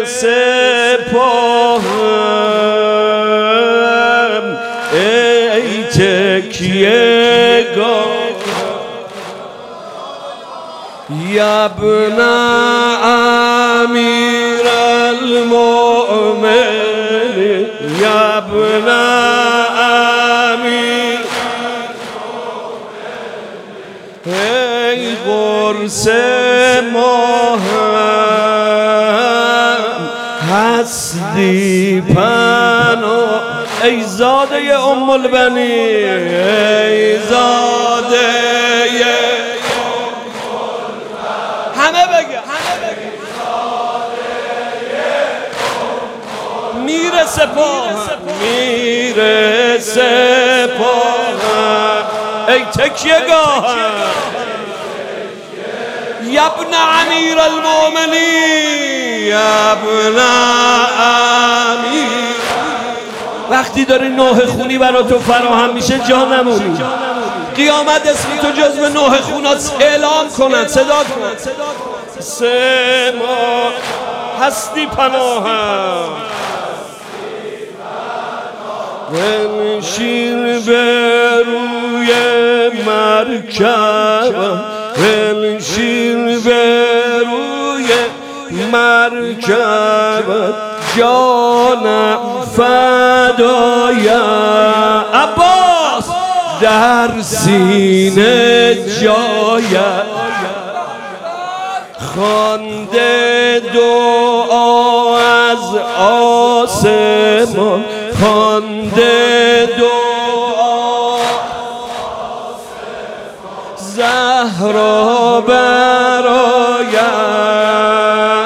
سپاهم ای تکیه گاه یا ابن امیر المؤمنین یا ابن امیر ای قرص ماهم هستی پناه ای زاده ام البنین ای زاده همه بگه میره سپاهم ای تکیه گاهم یا ابن امیر المؤمنین یا ابن امیر وقتی داری نوح خونی برا تو فراهم میشه جا نمونی قیامت اسم تو جزو نوح خونات اعلام کنن صدا کن سما هستی پناهم بنشین به روی مرکبم بنشین به روی مرکبم جانم فدای عباس در سینه جایت خوانده دعا از آسمان خوانده دعا زهرا برایم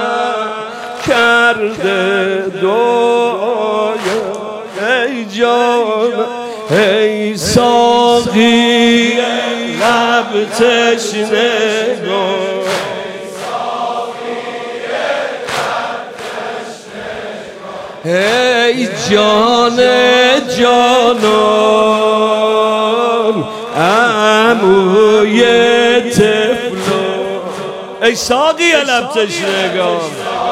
کرده دعای ای جان ای ساقی لب تشنگان ای جان جانان عموی طفلان ای ساقی لب تشنگان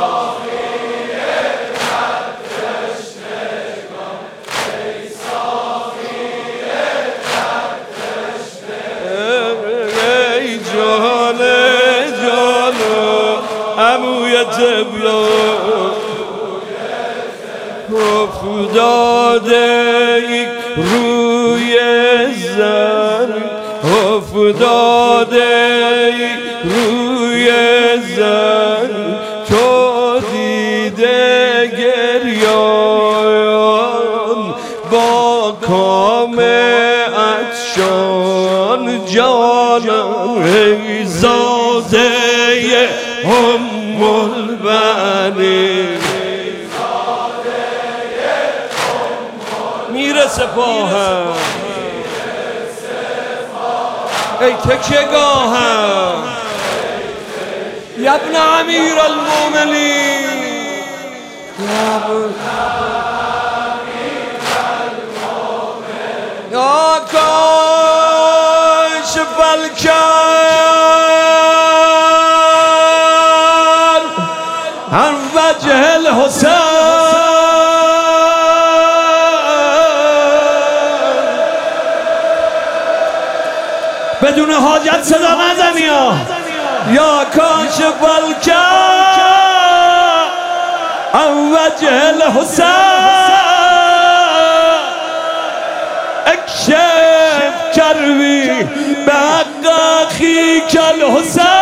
ای جان جانان عموی طفلان افتاده روی زمین افتاده روی زمین تو دیده گریان با کام عطشان جانم ای زاده ام البنین میره سپاهم ای تکیه گاهم یا ابن امیر المؤمنین یا کاشف الکرب عن وجه الحسین بدون حاجت صدا نزنی یا کاشف الکرب عن وجه الحسین اکشف کروی به حق اخیک الحسین